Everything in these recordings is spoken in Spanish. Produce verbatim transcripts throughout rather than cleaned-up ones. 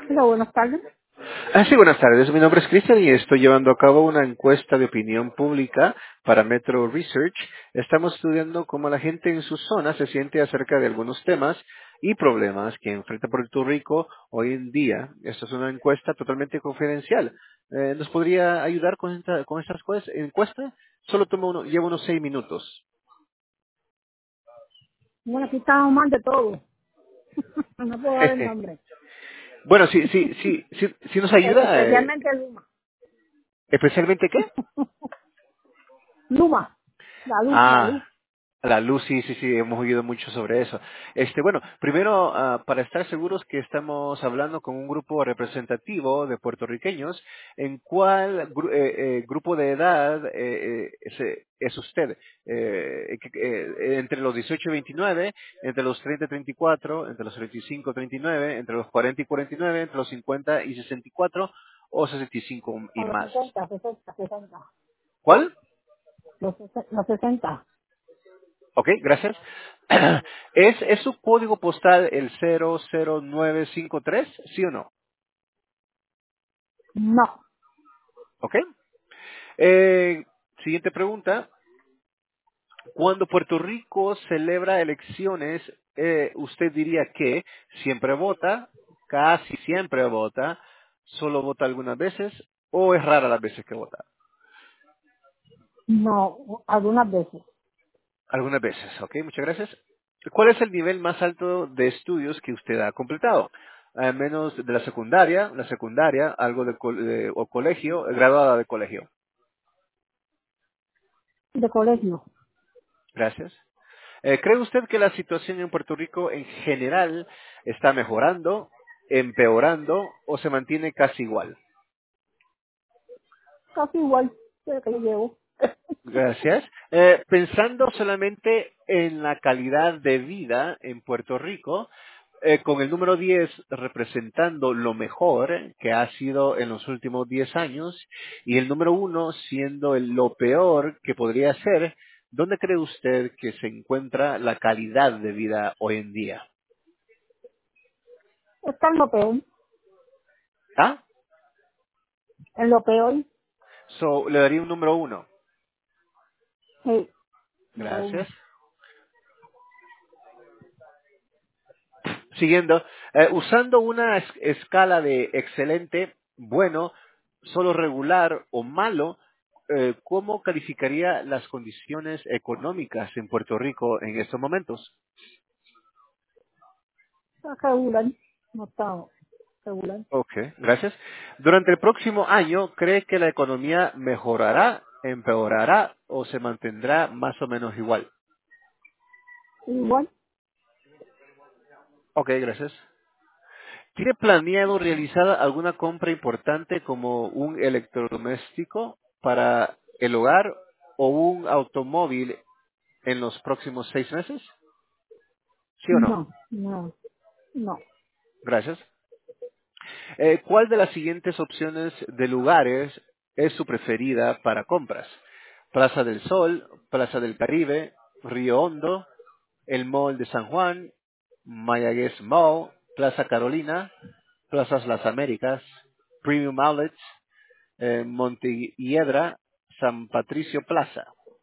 Hola, buenas tardes. Ah, sí, buenas tardes. Mi nombre es Cristian y estoy llevando a cabo una encuesta de opinión pública para Metro Research. Estamos estudiando cómo la gente en su zona se siente acerca de algunos temas y problemas que enfrenta Puerto Rico hoy en día. Esta es una encuesta totalmente confidencial. Eh, ¿Nos podría ayudar con esta, con esta encuesta? encuesta? Solo toma uno, lleva unos seis minutos. Bueno, aquí estamos mal de todo. No puedo dar el nombre. Bueno, sí, sí, sí, sí, sí nos E- ayuda, eh, especialmente Luma. especialmente ¿qué? Luma. La luz, la Ah, luz. la luz, sí, sí, sí, hemos oído mucho sobre eso. Este, bueno, primero, ah, para estar seguros que estamos hablando con un grupo representativo de puertorriqueños, ¿en cuál gru- eh, eh, grupo de edad eh, eh, es, eh, es usted? Eh, que- eh, ¿Entre los dieciocho y veintinueve, entre los treinta y treinta y cuatro, entre los treinta y cinco y treinta y nueve, entre los cuarenta y cuarenta y nueve, entre los cincuenta y sesenta y cuatro o sesenta y cinco y A los más? sesenta, sesenta, sesenta. ¿Cuál? Los, sesen- los sesenta. Ok, gracias. ¿Es, ¿Es su código postal el cero cero nueve cinco tres? ¿Sí o no? No. Ok. Eh, siguiente pregunta. Cuando Puerto Rico celebra elecciones, eh, ¿usted diría que siempre vota, casi siempre vota, solo vota algunas veces o es rara las veces que vota? No. Algunas veces. Algunas veces, ok, muchas gracias. ¿Cuál es el nivel más alto de estudios que usted ha completado? Al menos de la secundaria, la secundaria, algo de, col- de- o colegio, graduada de colegio. De colegio. Gracias. Eh, ¿Cree usted que la situación en Puerto Rico en general está mejorando, empeorando o se mantiene casi igual? Casi igual que que yo llevo. Gracias. Eh, pensando solamente en la calidad de vida en Puerto Rico, eh, con el número diez representando lo mejor que ha sido en los últimos diez años y el número uno siendo el- lo peor que podría ser, ¿dónde cree usted que se encuentra la calidad de vida hoy en día? Está en lo peor. ¿Ah? En lo peor. So, le daría un número uno. Sí. Número Gracias. uno. Siguiendo, eh, usando una es- escala de excelente, bueno, solo regular o malo, eh, ¿cómo calificaría las condiciones económicas en Puerto Rico en estos momentos? Está regular. No está regular. Ok, gracias. Durante el próximo año, ¿cree que la economía mejorará, empeorará o se mantendrá más o menos igual? Igual. Ok, gracias. ¿Tiene planeado realizar alguna compra importante como un electrodoméstico para el hogar o un automóvil en los próximos seis meses? ¿Sí o no? No. No. No. Gracias. Eh, ¿Cuál de las siguientes opciones de lugares es su preferida para compras? Plaza del Sol, Plaza del Caribe, Río Hondo, el Mall de San Juan, Mayagüez Mall, Plaza Carolina, Plazas Las Américas, Premium Outlets, eh, Montehiedra, San Patricio Plaza.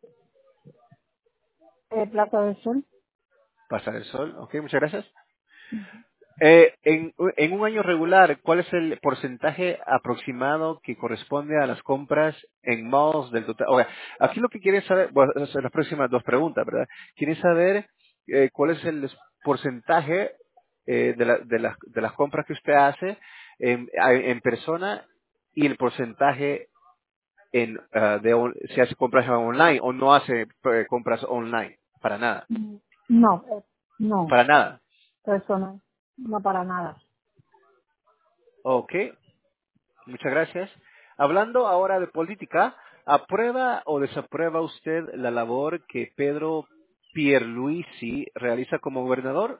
Eh, Plaza del Sol. Plaza del Sol, ok, muchas gracias. Eh, en, en un año regular, ¿cuál es el porcentaje aproximado que corresponde a las compras en malls del total? O sea, aquí lo que quieren saber, bueno, esas son las próximas dos preguntas, ¿verdad? Quieren saber eh, cuál es el porcentaje eh, de, la- de, las, de las compras que usted hace en, en persona y el porcentaje en ah, de on- si hace compras online o no hace eh, compras online, para nada, Mm, No, eh, no, para nada. personal, no para nada. Ok, muchas gracias. Hablando ahora de política, ¿aprueba o desaprueba usted la labor que Pedro Pierluisi realiza como gobernador?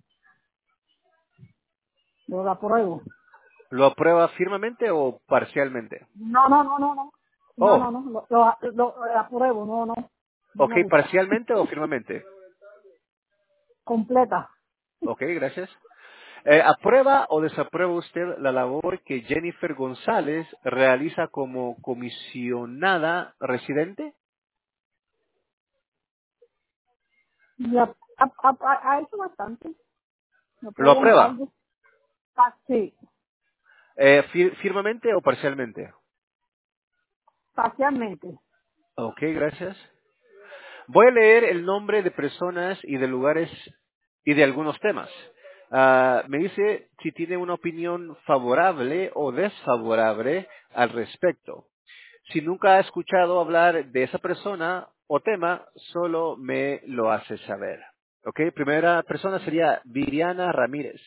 Yo lo apruebo. ¿Lo aprueba firmemente o parcialmente? No, no, no, no, no. No, no, Oh, no, lo, lo, lo- lo apruebo, no, no, no ok, me gusta. parcialmente o firmemente. Completa. Ok, gracias. Eh, ¿Aprueba o desaprueba usted la labor que Jennifer González realiza como comisionada residente? Y ha, ha, ha- ha hecho bastante. Me ¿Lo apruebo aprueba? algo. Casi, Eh, fir- ¿Firmemente o parcialmente? parcialmente. Ok, gracias. Voy a leer el nombre de personas y de lugares y de algunos temas. Ah, me dice si tiene una opinión favorable o desfavorable al respecto. Si nunca ha escuchado hablar de esa persona o tema, solo me lo hace saber. Ok, primera persona sería Viriana Ramírez.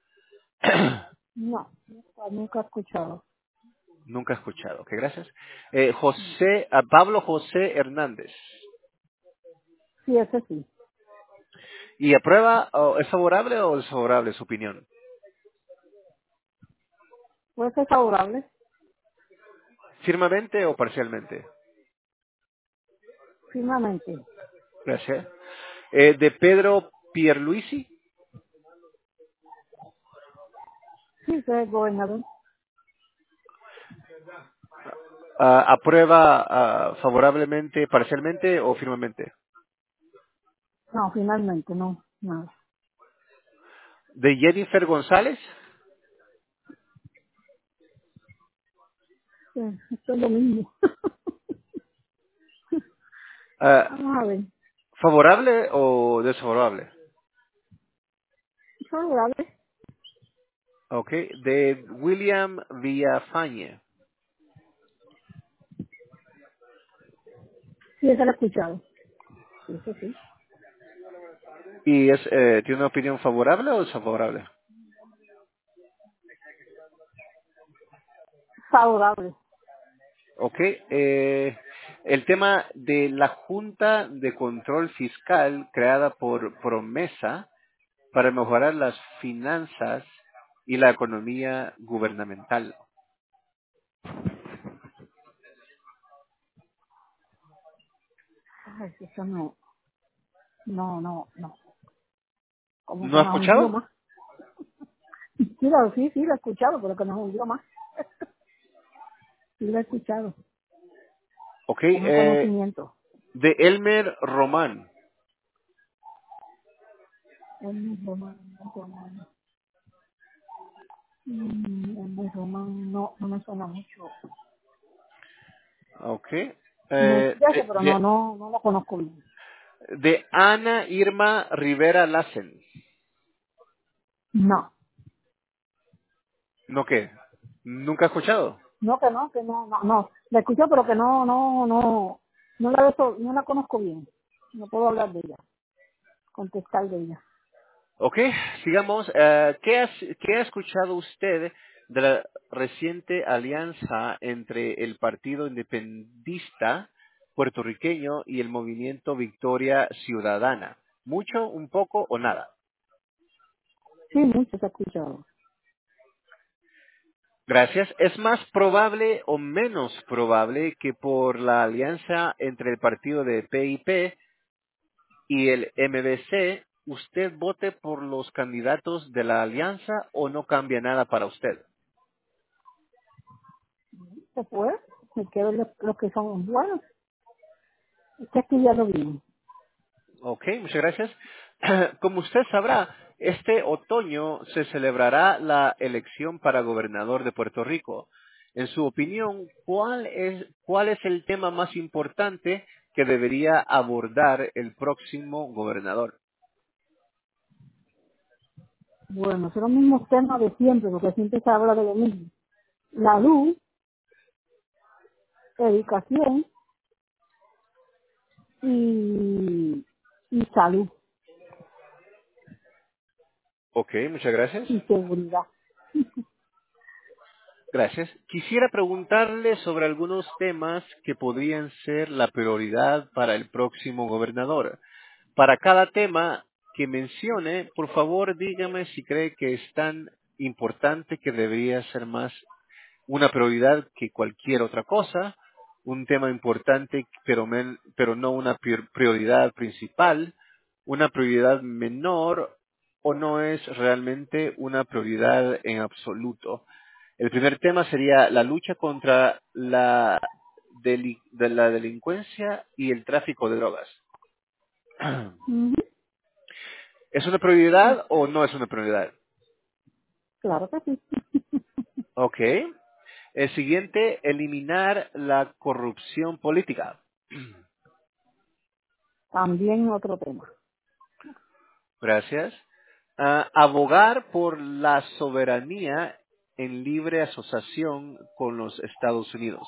No, nunca he escuchado. Nunca he escuchado. Ok, gracias. Eh, José, ah, Pablo José Hernández. Sí, ese sí. ¿Y aprueba o es favorable o desfavorable su opinión? Puede ser favorable, ¿Firmemente o parcialmente? firmemente. Gracias. Eh, de Pedro Pierluisi. Sí, que es gobernador. Ah, ¿aprueba ah, favorablemente, parcialmente o firmemente? No, finalmente, no, nada. De Jennifer González. Sí, esto es lo mismo. Ah, Vamos a ver. ¿favorable o desfavorable? Favorable. Ok. De William Villafañe. Sí, ese lo he escuchado. Sí, eso sí. ¿Y es, eh, tiene una opinión favorable o desfavorable? Favorable. Ok. Eh, el tema de la Junta de Control Fiscal creada por Promesa para mejorar las finanzas y la economía gubernamental. Ay, eso no, no, no, no. Como ¿No que ha no es un escuchado? idioma. Sí, lo, sí, sí, lo he escuchado, pero que no es un idioma. Sí, lo he escuchado. Ok. Como Eh, conocimiento. de Elmer Román. El mismo román, el román. Mm, el mismo román no, no me suena mucho. Ok. Me Eh, dice, de, pero no, de, no, no lo conozco bien. de Ana Irma Rivera Lassen. No, ¿No qué? ¿Nunca ha escuchado? no que no, que no, no, no. La escucho, pero que no, no, no, no la, beso- no la conozco bien. No puedo hablar de ella, contestar de ella. Ok, sigamos. Eh, ¿qué, has- ¿Qué ha escuchado usted de la reciente alianza entre el Partido Independentista puertorriqueño y el Movimiento Victoria Ciudadana? ¿Mucho, un poco o nada? Sí, mucho se ha escuchado. Gracias. ¿Es más probable o menos probable que por la alianza entre el partido de P I P y el M B C usted vote por los candidatos de la alianza o no cambia nada para usted? Después, me quedo los, los que son buenos. Hay que estudiarlo bien. Ok, muchas gracias. Como usted sabrá, este otoño se celebrará la elección para gobernador de Puerto Rico. En su opinión, ¿cuál es, cuál es el tema más importante que debería abordar el próximo gobernador? Bueno, son los mismos temas de siempre, porque siempre se habla de lo mismo. La luz, educación y, y salud Ok, muchas gracias. y seguridad. Gracias. Quisiera preguntarle sobre algunos temas que podrían ser la prioridad para el próximo gobernador. Para cada tema que mencione, por favor dígame si cree que es tan importante que debería ser más una prioridad que cualquier otra cosa, un tema importante pero, men- pero no una prior- prioridad principal, una prioridad menor o no es realmente una prioridad en absoluto. El primer tema sería la lucha contra la, deli- de la delincuencia y el tráfico de drogas. Ujú. ¿Es una prioridad o no es una prioridad? Claro que sí. Ok. El siguiente, eliminar la corrupción política. También otro tema. Gracias. Ah, abogar por la soberanía en libre asociación con los Estados Unidos.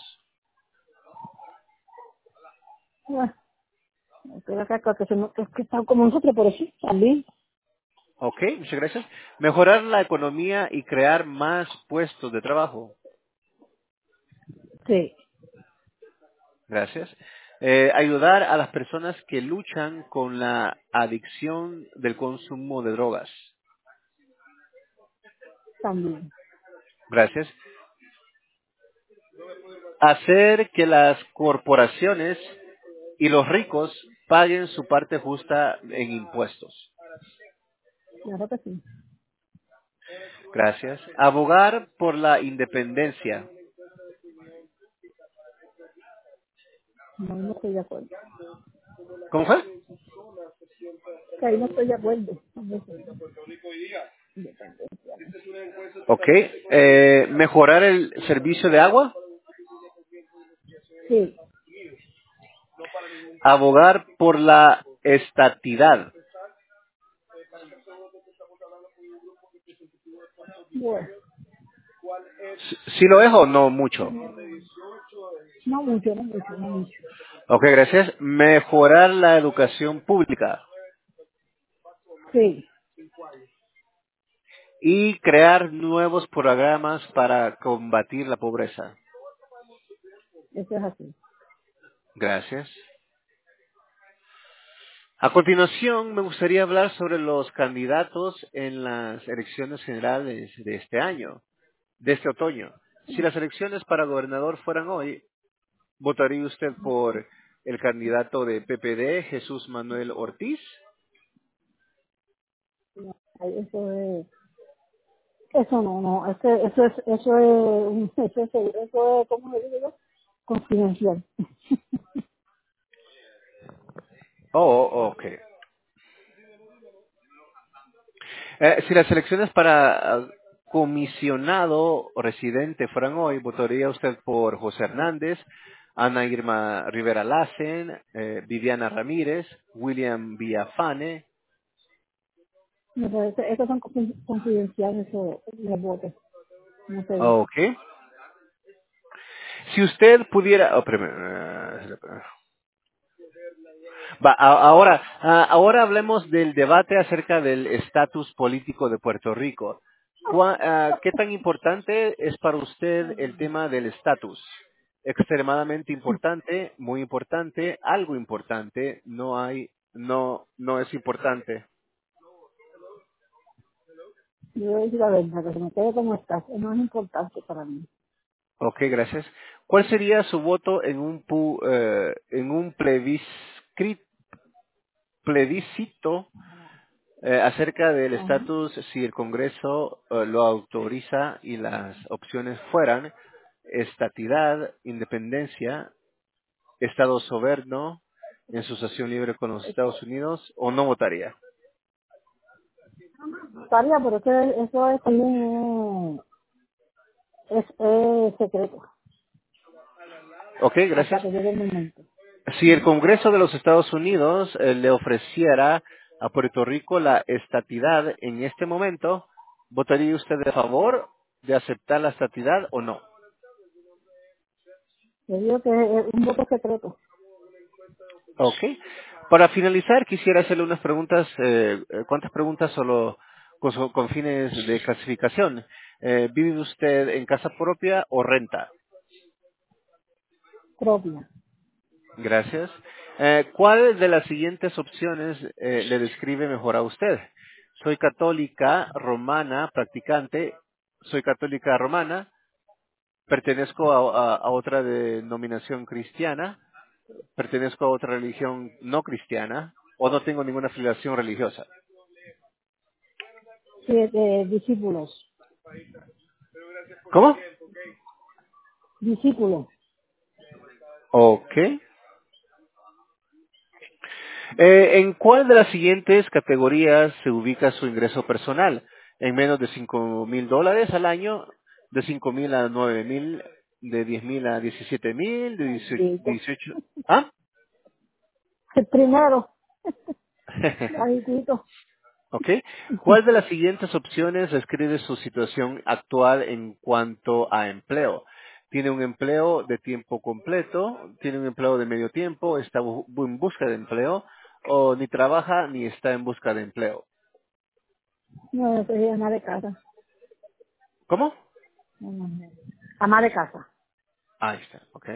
Bueno, creo que, que, se no- que, que están como nosotros por eso también. Ok, muchas gracias. Mejorar la economía y crear más puestos de trabajo. Sí, Gracias. Eh, ayudar a las personas que luchan con la adicción del consumo de drogas. también. Gracias. Hacer que las corporaciones y los ricos paguen su parte justa en impuestos. Claro que sí. Gracias. Abogar por la independencia. No, no estoy de acuerdo. ¿Cómo fue? Que ahí no estoy de acuerdo. con eso, independencia, ¿no? Ok. Eh, mejorar el servicio de agua. Sí, Abogar por la estatidad. bueno, ¿Sí lo es o no mucho? no mucho, no mucho, no mucho. Ok, gracias. Mejorar la educación pública Sí, y crear nuevos programas para combatir la pobreza. eso es así. Gracias. A continuación, me gustaría hablar sobre los candidatos en las elecciones generales de este año, de este otoño. Si las elecciones para gobernador fueran hoy, ¿votaría usted por el candidato de P P D, Jesús Manuel Ortiz? No, ahí eso es, eso no, no, eso, eso es, eso es, un- eso es, eso es, ¿cómo le digo yo? Confidencial. Oh, ok. Eh, si las elecciones para ah, comisionado o residente fueran hoy, ¿votaría usted por José Hernández, Ana Irma Rivera Lassen, eh, Viviana Ramírez, William Villafane? No, pero eso- Esos son confi- confidenciales, eso, los votos, no se dice. Ok. Si usted pudiera... oh, espérame, eh, Va, a- ahora, ah, ahora hablemos del debate acerca del estatus político de Puerto Rico. ¿Cuá- ah, ¿Qué tan importante es para usted el tema del estatus? Extremadamente importante, muy importante, algo importante, no hay, no, no es importante. Yo voy a decir la verdad, que se me quede como está, no es importante para mí. Ok, gracias. ¿Cuál sería su voto en un pu- eh, en un plebiscri- plebiscito Eh, acerca del Ajá. estatus, si el Congreso eh, lo autoriza y las opciones fueran estatidad, independencia, Estado soberano, en asociación libre con los Estados Unidos, o no votaría. Estaría, pero que eso es también, eh, es, es secreto, Ok, hasta gracias. que llegue el momento. Si el Congreso de los Estados Unidos eh, le ofreciera a Puerto Rico la estatidad en este momento, ¿votaría usted a favor de aceptar la estatidad o no? Yo digo que es un voto secreto. Ok. Para finalizar, quisiera hacerle unas preguntas, eh, eh, ¿cuántas preguntas solo con, su- con fines de clasificación? Eh, ¿Vive usted en casa propia o renta? Propia. Gracias. Eh, ¿Cuál de las siguientes opciones eh, le describe mejor a usted? Soy católica romana practicante, soy católica romana, pertenezco a, a- a otra denominación cristiana, pertenezco a otra religión no cristiana o no tengo ninguna afiliación religiosa. siete discípulos. ¿Cómo? Discípulos. Ok. Eh, ¿En cuál de las siguientes categorías se ubica su ingreso personal? ¿En menos de cinco mil dólares al año? ¿De cinco mil a nueve mil? ¿De diez mil a diecisiete mil? ¿De Bendito. dieciocho? ¿Ah? El primero, bajitito. Ok. ¿Cuál de las siguientes opciones describe su situación actual en cuanto a empleo? ¿Tiene un empleo de tiempo completo? ¿Tiene un empleo de medio tiempo? ¿Está bu- en busca de empleo? ¿O ni trabaja ni está en busca de empleo? No, soy ama de casa. ¿Cómo? No, no, no. Ama de casa. Ahí está, ok.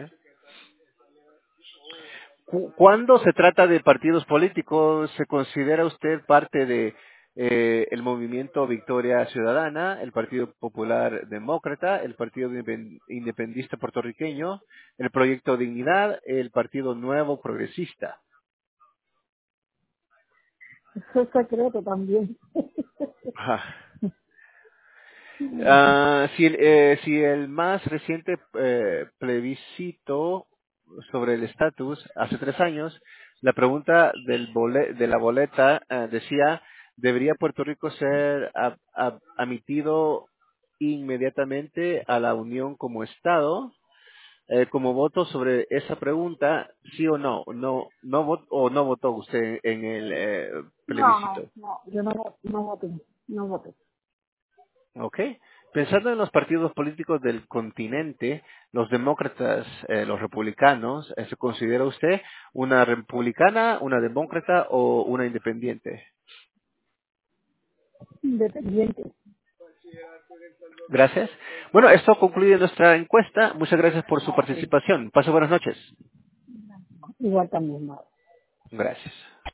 Cu- Cuando se trata de partidos políticos, ¿se considera usted parte de eh, el movimiento Victoria Ciudadana, el Partido Popular Demócrata, el Partido Indepen- Independista Puertorriqueño, el Proyecto Dignidad, el Partido Nuevo Progresista? Eso es secreto también. Ajá. Ah, si, el, eh, si el más reciente eh, plebiscito sobre el estatus, hace tres años, la pregunta del bole- de la boleta eh, decía, ¿debería Puerto Rico ser a- a- admitido inmediatamente a la Unión como Estado? Eh, como voto sobre esa pregunta, sí o no, no, no vot- o no votó usted en el eh, No, no, plebiscito. no, yo no, no voté, no voté. Ok. Pensando en los partidos políticos del continente, los demócratas, eh, los republicanos, eh, ¿se considera usted una republicana, una demócrata o una independiente? Independiente. Gracias. Bueno, esto concluye nuestra encuesta. Muchas gracias por su Ok, participación. Pase buenas noches. igual también, madre. Gracias.